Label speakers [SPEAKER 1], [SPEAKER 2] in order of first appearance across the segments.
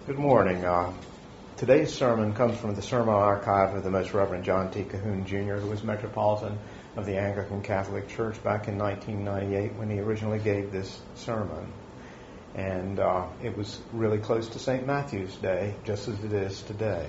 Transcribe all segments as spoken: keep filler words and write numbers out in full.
[SPEAKER 1] Good morning. Uh, today's sermon comes from the sermon archive of the Most Reverend John T. Cahoon, Junior, who was Metropolitan of the Anglican Catholic Church back in nineteen ninety-eight when he originally gave this sermon. And uh, it was really close to Saint Matthew's Day, just as it is today.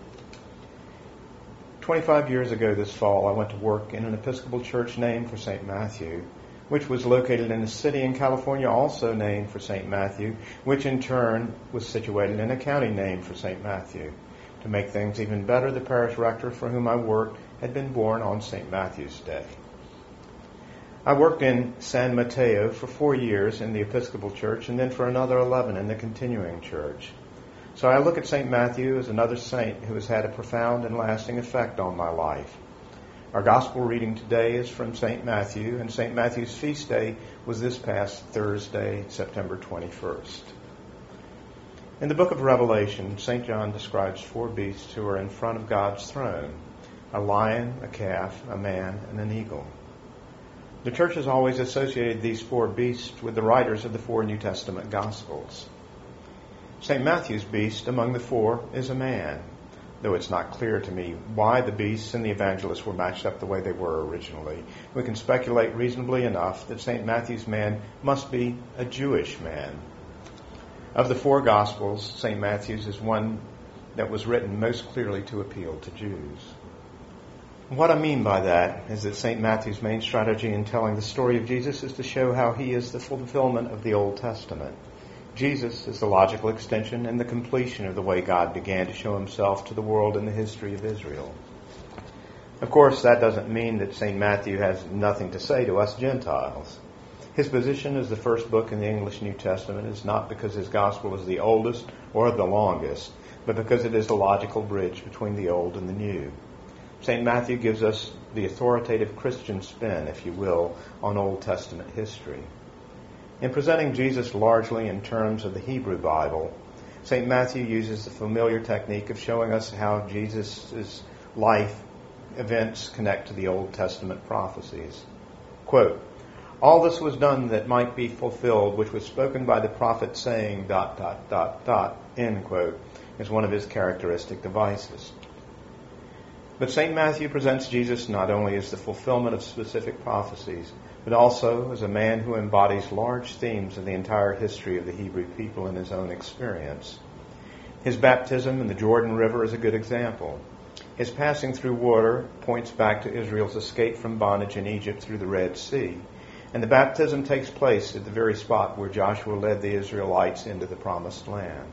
[SPEAKER 1] twenty-five years ago this fall, I went to work in an Episcopal church named for Saint Matthew, which was located in a city in California also named for Saint Matthew, which in turn was situated in a county named for Saint Matthew. To make things even better, the parish rector for whom I worked had been born on Saint Matthew's Day. I worked in San Mateo for four years in the Episcopal Church and then for another eleven in the continuing church. So I look at Saint Matthew as another saint who has had a profound and lasting effect on my life. Our gospel reading today is from Saint Matthew, and Saint Matthew's feast day was this past Thursday, September twenty-first. In the book of Revelation, Saint John describes four beasts who are in front of God's throne: a lion, a calf, a man, and an eagle. The church has always associated these four beasts with the writers of the four New Testament gospels. Saint Matthew's beast among the four is a man, though it's not clear to me why the beasts and the evangelists were matched up the way they were originally. We can speculate reasonably enough that Saint Matthew's man must be a Jewish man. Of the four Gospels, Saint Matthew's is one that was written most clearly to appeal to Jews. What I mean by that is that Saint Matthew's main strategy in telling the story of Jesus is to show how he is the fulfillment of the Old Testament. Jesus is the logical extension and the completion of the way God began to show himself to the world in the history of Israel. Of course, that doesn't mean that Saint Matthew has nothing to say to us Gentiles. His position as the first book in the English New Testament is not because his gospel is the oldest or the longest, but because it is the logical bridge between the old and the new. Saint Matthew gives us the authoritative Christian spin, if you will, on Old Testament history. In presenting Jesus largely in terms of the Hebrew Bible, Saint Matthew uses the familiar technique of showing us how Jesus' life events connect to the Old Testament prophecies. Quote, "All this was done that might be fulfilled, which was spoken by the prophet saying, dot, dot, dot, dot," end quote, is one of his characteristic devices. But Saint Matthew presents Jesus not only as the fulfillment of specific prophecies, but also as a man who embodies large themes of the entire history of the Hebrew people in his own experience. His baptism in the Jordan River is a good example. His passing through water points back to Israel's escape from bondage in Egypt through the Red Sea. And the baptism takes place at the very spot where Joshua led the Israelites into the Promised Land.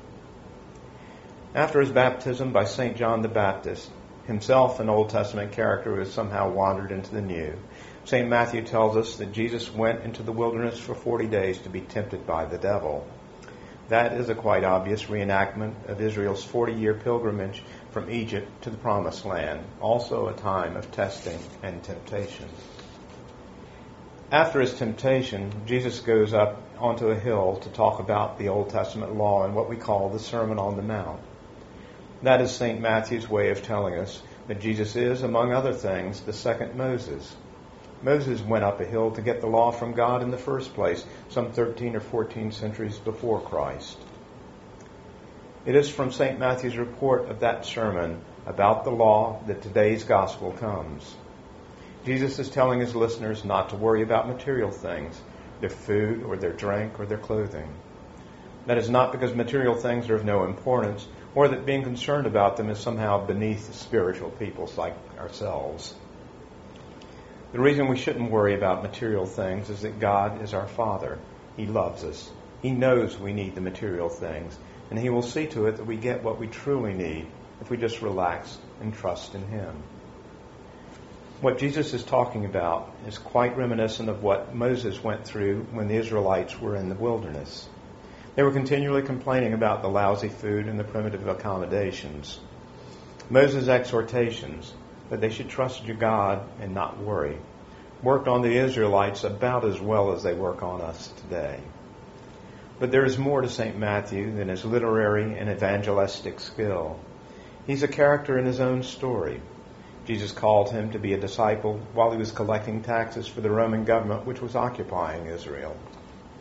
[SPEAKER 1] After his baptism by Saint John the Baptist, himself an Old Testament character who has somehow wandered into the New, Saint Matthew tells us that Jesus went into the wilderness for forty days to be tempted by the devil. That is a quite obvious reenactment of Israel's forty-year pilgrimage from Egypt to the Promised Land, also a time of testing and temptation. After his temptation, Jesus goes up onto a hill to talk about the Old Testament law and what we call the Sermon on the Mount. That is Saint Matthew's way of telling us that Jesus is, among other things, the second Moses. Moses went up a hill to get the law from God in the first place, some thirteen or fourteen centuries before Christ. It is from Saint Matthew's report of that sermon about the law that today's gospel comes. Jesus is telling his listeners not to worry about material things, their food or their drink or their clothing. That is not because material things are of no importance, or that being concerned about them is somehow beneath spiritual peoples like ourselves. The reason we shouldn't worry about material things is that God is our Father. He loves us. He knows we need the material things, and He will see to it that we get what we truly need if we just relax and trust in Him. What Jesus is talking about is quite reminiscent of what Moses went through when the Israelites were in the wilderness. They were continually complaining about the lousy food and the primitive accommodations. Moses' exhortations that they should trust God and not worry worked on the Israelites about as well as they work on us today. But there is more to Saint Matthew than his literary and evangelistic skill. He's a character in his own story. Jesus called him to be a disciple while he was collecting taxes for the Roman government which was occupying Israel.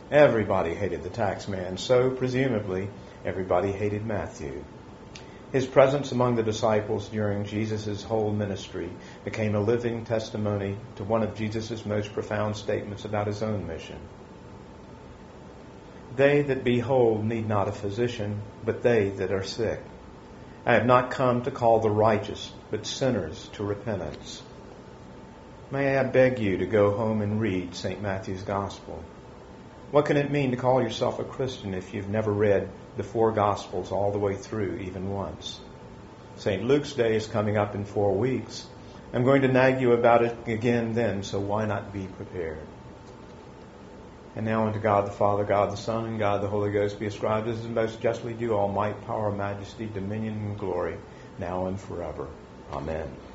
[SPEAKER 1] Everybody hated the tax man, so presumably everybody hated Matthew. His presence among the disciples during Jesus' whole ministry became a living testimony to one of Jesus' most profound statements about his own mission. They that be whole need not a physician, but they that are sick. I have not come to call the righteous, but sinners to repentance. May I beg you to go home and read Saint Matthew's Gospel. What can it mean to call yourself a Christian if you've never read the four Gospels all the way through even once? Saint Luke's Day is coming up in four weeks. I'm going to nag you about it again then, so why not be prepared? And now unto God the Father, God the Son, and God the Holy Ghost be ascribed as is most justly due all might, power, majesty, dominion, and glory, now and forever. Amen.